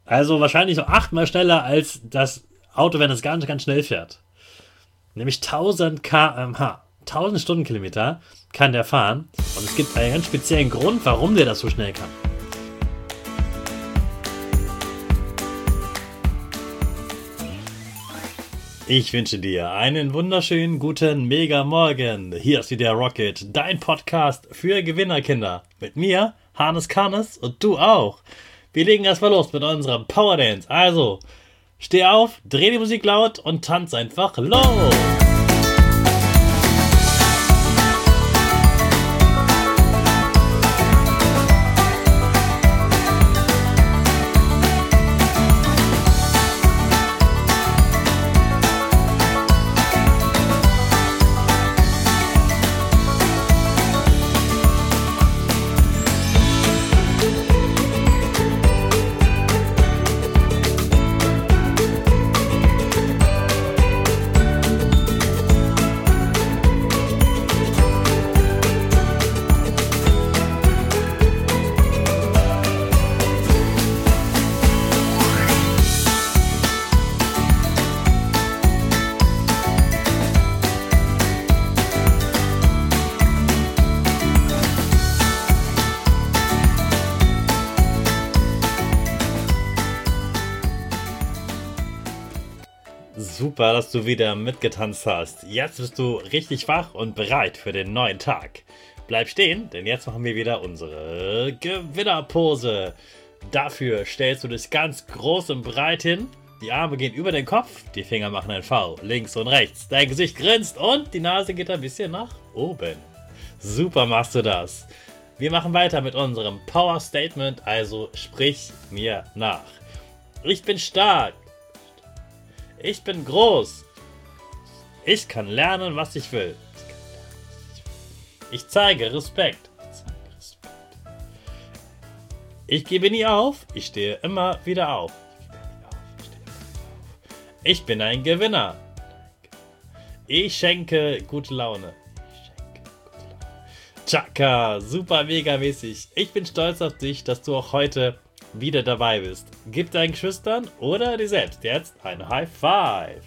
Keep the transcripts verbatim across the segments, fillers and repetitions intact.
Also wahrscheinlich so achtmal schneller als das Auto, wenn es ganz, ganz schnell fährt. Nämlich tausend Kilometer pro Stunde. tausend Stundenkilometer kann der fahren. Und es gibt einen ganz speziellen Grund, warum der das so schnell kann. Ich wünsche dir einen wunderschönen guten Mega-Morgen. Hier ist wieder Rocket, dein Podcast für Gewinnerkinder. Mit mir, Hannes Karnes, und du auch. Wir legen erstmal los mit unserem Power Dance. Also, steh auf, dreh die Musik laut und tanz einfach los. Super, dass du wieder mitgetanzt hast. Jetzt bist du richtig wach und bereit für den neuen Tag. Bleib stehen, denn jetzt machen wir wieder unsere Gewinnerpose. Dafür stellst du dich ganz groß und breit hin. Die Arme gehen über den Kopf, die Finger machen ein V, links und rechts. Dein Gesicht grinst und die Nase geht ein bisschen nach oben. Super machst du das. Wir machen weiter mit unserem Power Statement, also sprich mir nach. Ich bin stark. Ich bin groß. Ich kann lernen, was ich will. Ich zeige Respekt. Ich gebe nie auf. Ich stehe immer wieder auf. Ich bin ein Gewinner. Ich schenke gute Laune. Chaka, super mega mäßig. Ich bin stolz auf dich, dass du auch heute wieder dabei bist. Gib deinen Geschwistern oder dir selbst jetzt ein High Five.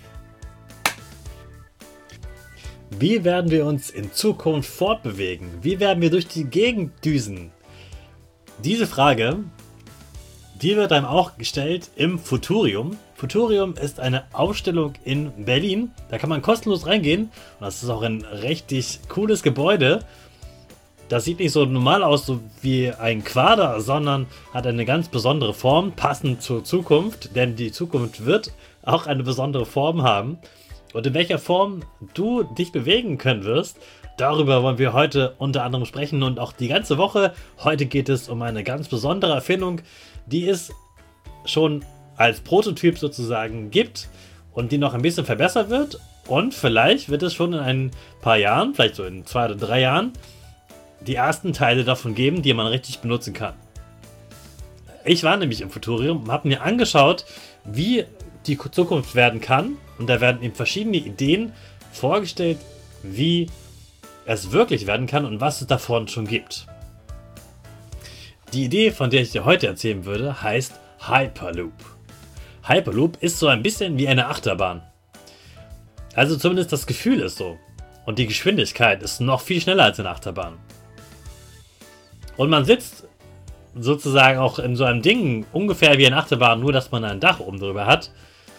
Wie werden wir uns in Zukunft fortbewegen? Wie werden wir durch die Gegend düsen? Diese Frage, die wird einem auch gestellt im Futurium. Futurium ist eine Ausstellung in Berlin. Da kann man kostenlos reingehen. Und das ist auch ein richtig cooles Gebäude. Das sieht nicht so normal aus, so wie ein Quader, sondern hat eine ganz besondere Form, passend zur Zukunft. Denn die Zukunft wird auch eine besondere Form haben. Und in welcher Form du dich bewegen können wirst, darüber wollen wir heute unter anderem sprechen. Und auch die ganze Woche. Heute geht es um eine ganz besondere Erfindung, die es schon als Prototyp sozusagen gibt und die noch ein bisschen verbessert wird. Und vielleicht wird es schon in ein paar Jahren, vielleicht so in zwei oder drei Jahren, die ersten Teile davon geben, die man richtig benutzen kann. Ich war nämlich im Futurium und habe mir angeschaut, wie die Zukunft werden kann. Und da werden eben verschiedene Ideen vorgestellt, wie es wirklich werden kann und was es davon schon gibt. Die Idee, von der ich dir heute erzählen würde, heißt Hyperloop. Hyperloop ist so ein bisschen wie eine Achterbahn. Also zumindest das Gefühl ist so. Und die Geschwindigkeit ist noch viel schneller als eine Achterbahn. Und man sitzt sozusagen auch in so einem Ding, ungefähr wie eine Achterbahn, nur dass man ein Dach oben drüber hat.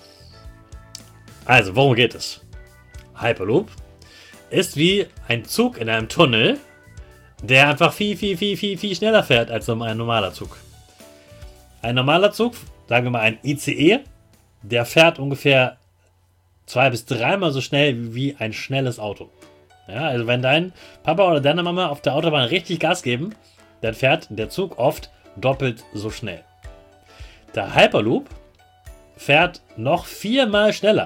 Also, worum geht es? Hyperloop ist wie ein Zug in einem Tunnel, der einfach viel, viel, viel, viel, viel schneller fährt als ein normaler Zug. Ein normaler Zug, sagen wir mal ein I C E, der fährt ungefähr zwei bis dreimal so schnell wie ein schnelles Auto. Ja, also wenn dein Papa oder deine Mama auf der Autobahn richtig Gas geben, dann fährt der Zug oft doppelt so schnell. Der Hyperloop fährt noch viermal schneller.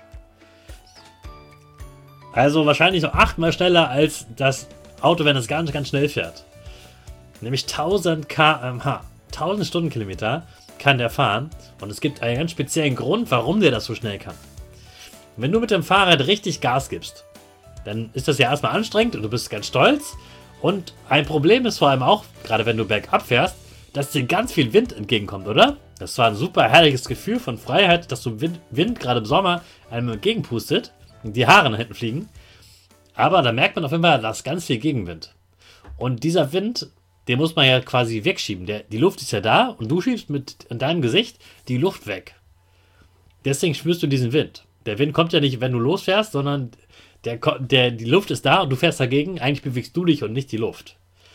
Also wahrscheinlich so achtmal schneller als das Auto, wenn es ganz, ganz schnell fährt. Nämlich tausend Kilometer pro Stunde. tausend Stundenkilometer kann der fahren. Und es gibt einen ganz speziellen Grund, warum der das so schnell kann. Wenn du mit dem Fahrrad richtig Gas gibst, dann ist das ja erstmal anstrengend und du bist ganz stolz. Und ein Problem ist vor allem auch, gerade wenn du bergab fährst, dass dir ganz viel Wind entgegenkommt, oder? Das war ein super herrliches Gefühl von Freiheit, dass so Wind, Wind gerade im Sommer einem entgegenpustet und die Haare nach hinten fliegen. Aber da merkt man auf jeden Fall, da ist ganz viel Gegenwind. Und dieser Wind, den muss man ja quasi wegschieben. Der, die Luft ist ja da und du schiebst mit in deinem Gesicht die Luft weg. Deswegen spürst du diesen Wind. Der Wind kommt ja nicht, wenn du losfährst, sondern der, der, die Luft ist da und du fährst dagegen. Eigentlich bewegst du dich und nicht die Luft.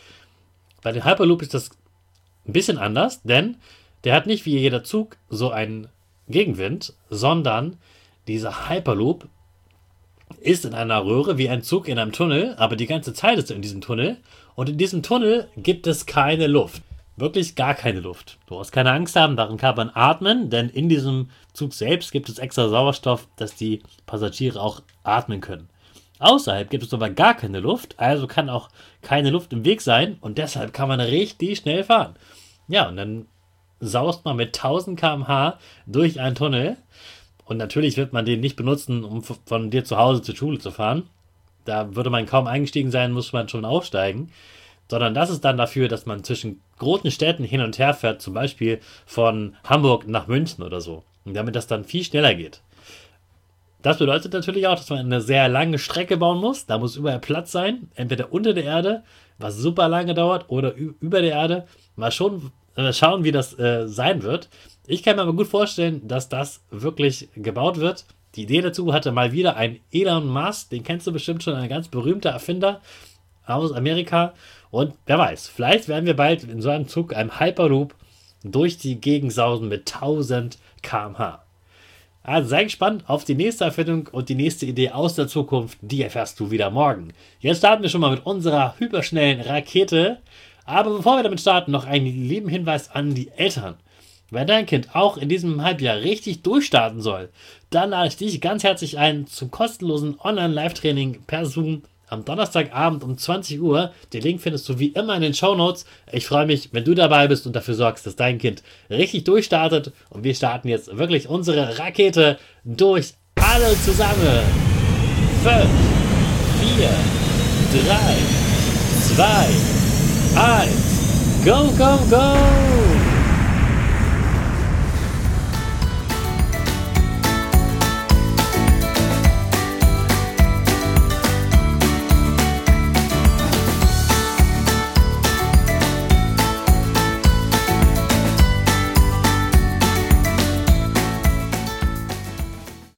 Bei dem Hyperloop ist das ein bisschen anders, denn der hat nicht wie jeder Zug so einen Gegenwind, sondern dieser Hyperloop ist in einer Röhre wie ein Zug in einem Tunnel, aber die ganze Zeit ist er in diesem Tunnel und in diesem Tunnel gibt es keine Luft. Wirklich gar keine Luft. Du brauchst keine Angst haben, darin kann man atmen, denn in diesem Zug selbst gibt es extra Sauerstoff, dass die Passagiere auch atmen können. Außerhalb gibt es aber gar keine Luft, also kann auch keine Luft im Weg sein und deshalb kann man richtig schnell fahren. Ja, und dann saust man mit tausend Kilometer pro Stunde durch einen Tunnel und natürlich wird man den nicht benutzen, um von dir zu Hause zur Schule zu fahren. Da würde man kaum eingestiegen sein, muss man schon aufsteigen. Sondern das ist dann dafür, dass man zwischen großen Städten hin und her fährt, zum Beispiel von Hamburg nach München oder so. Und damit das dann viel schneller geht. Das bedeutet natürlich auch, dass man eine sehr lange Strecke bauen muss. Da muss überall Platz sein, entweder unter der Erde, was super lange dauert, oder über der Erde. Mal schon, äh, schauen, wie das äh, sein wird. Ich kann mir aber gut vorstellen, dass das wirklich gebaut wird. Die Idee dazu hatte mal wieder ein Elon Musk, den kennst du bestimmt schon, ein ganz berühmter Erfinder aus Amerika. Und wer weiß, vielleicht werden wir bald in so einem Zug, einem Hyperloop, durch die Gegend sausen mit tausend Kilometer pro Stunde. Also sei gespannt auf die nächste Erfindung und die nächste Idee aus der Zukunft, die erfährst du wieder morgen. Jetzt starten wir schon mal mit unserer hyperschnellen Rakete. Aber bevor wir damit starten, noch einen lieben Hinweis an die Eltern. Wenn dein Kind auch in diesem Halbjahr richtig durchstarten soll, dann lade ich dich ganz herzlich ein zum kostenlosen Online-Live-Training per Zoom am Donnerstagabend um zwanzig Uhr. Den Link findest du wie immer in den Shownotes. Ich freue mich, wenn du dabei bist und dafür sorgst, dass dein Kind richtig durchstartet. Und wir starten jetzt wirklich unsere Rakete durch. Alle zusammen. fünf, vier, drei, zwei, eins. Go, go, go!